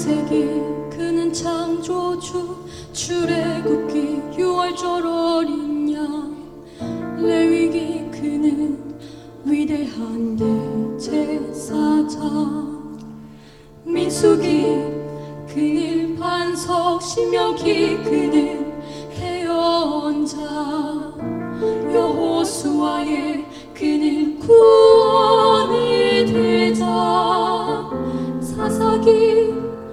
창세기 그는 창조주, 출애굽기 유월절 어린 양, 레위기 그는 위대한 대제사장, 민수기 그는 반석, 신명기 그는 대언자, 여호수아의 그는 구원의 대장, 사사기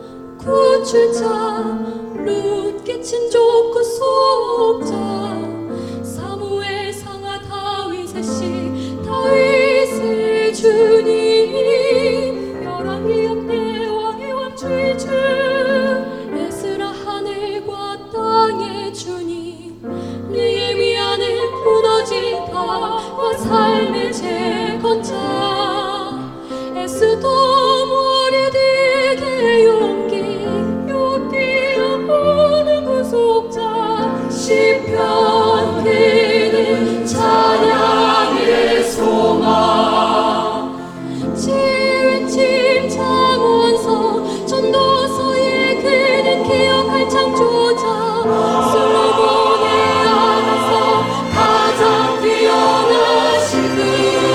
구출자, 룻기 친족 구속자, 사무엘 상하 다윗의 씨, 다윗의 주님, 열왕기 역대 왕의 왕주주, 에스라 하늘과 땅의 주님, 느헤미야는 무너진 다와 삶의 재건자, 에스더 머리되게 용기 모든 구속자, 시편 그는 찬양의 소망, 지혜팀 잠언서 전도서에 그는 기억할 창조자, 솔로몬의 안에서 가장 뛰어나신 분,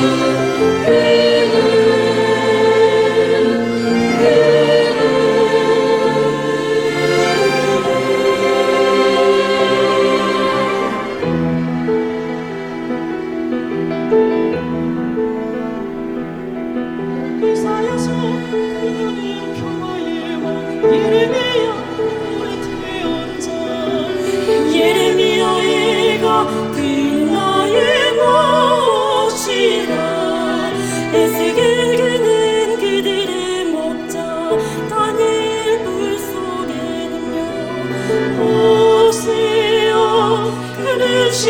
이사야서 그는 평화의 왕, 예레미야 우리 태연자, 예레미야가 그는 나의 몫이라, 에스겔 그는 그들의 목자, 다니엘 불속의 능력, 호세아 그는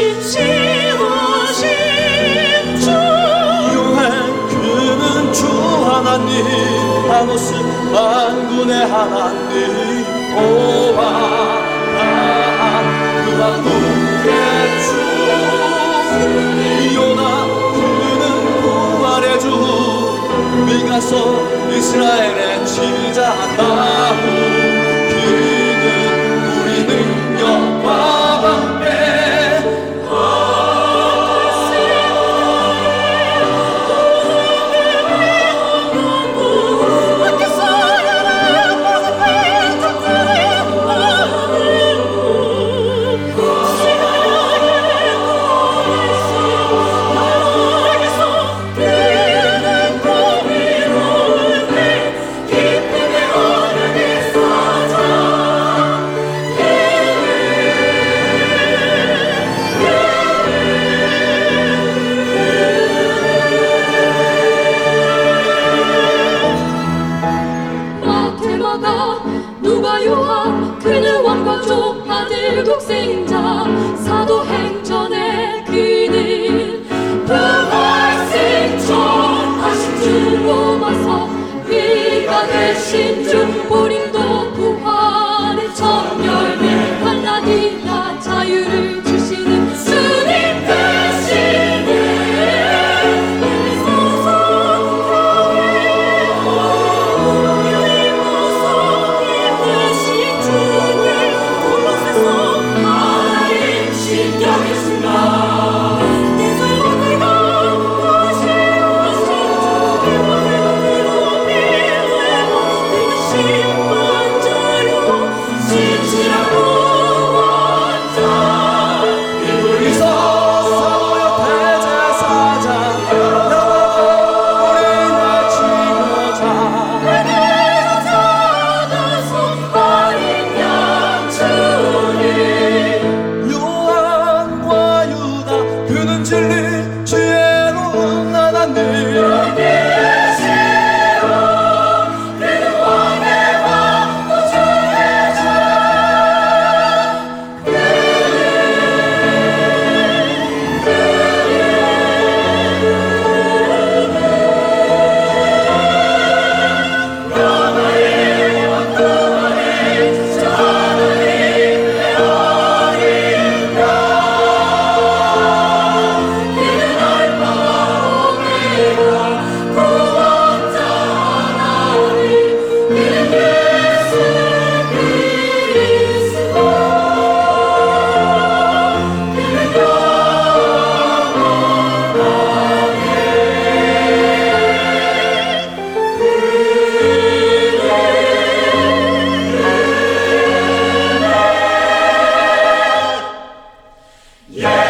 신실하신 주, 요한 그는 주 하나님, 아모스 만군의 하나님, 오바 그와 누의 주, 요나 그는 부활의 주, 미가서 이스라엘의 지자 나무, 그는 우리 능력과 방패, 누가 요한 그는 왕과 종 아들 독생자, 사도행전에 그는 부활승천하신 주, 로마서 위가 되신 주, 고린도 부활의 첫 열매, 갈라디아 자유를 주시는 주님 되시네, 신경 예수